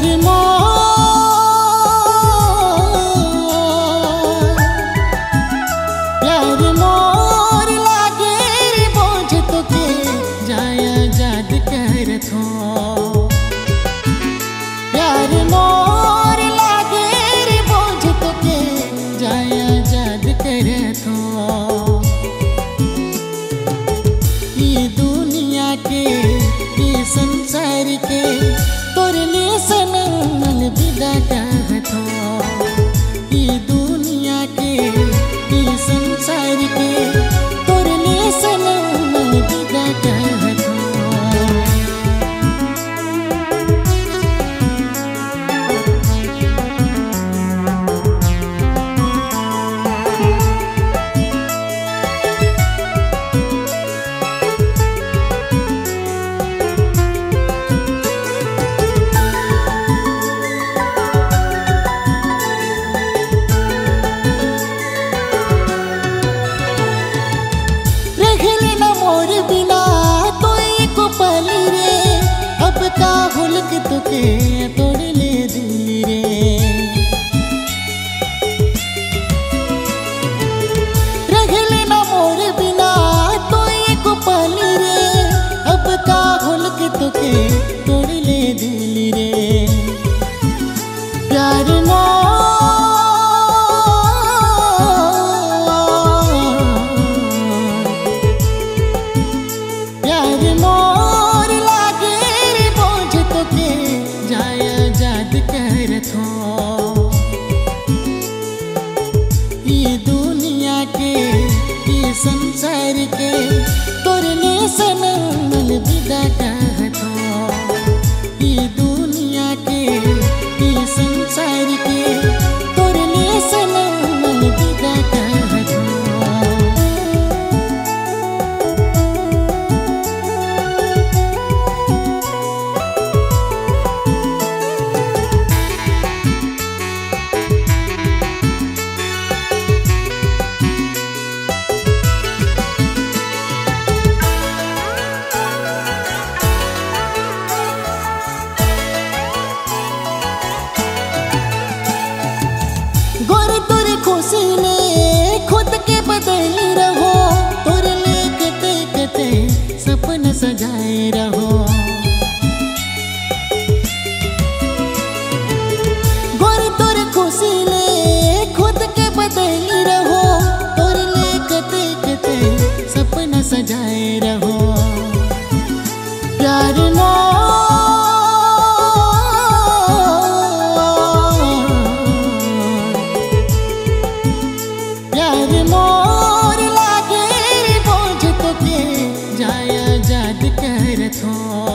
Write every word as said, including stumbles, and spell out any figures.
प्यार मोर प्यार मोर लागे रे बोझ तोके जाया याद कर थो प्यार मोर लागे रे बोझ तोके जाया याद कर थो ये दुनिया के ये संसार के तोरने सनम अलविदा कहथो ये दुनिया के ये संसार के तोरने सनम अलविदा कहथो तुके तोड़ ले दिल रे रखले ना मोर बिना तो एक पल रे अब का भूल के तुके तोड़ ले दिल रे प्यार मोर प्यार मोर लागे रे बोझ तोके जाया याद कर थो ये दुनिया के ये संसार के तोरने सनम अलविदा कहथो ये दुनिया के ये संसार के तोरने सनम अलविदा कहथो गोरे तोरे खुशी ने खुद के बदल रहो तोरे ले कते कते सपना सजाए रहो गोरे तोरे खुशी ने खुद के बदल रहो तोरे ले कते कते सपना सजाए रहो प्यार प्यार मोर लागे रे बोझ तोके जाया याद कर थो।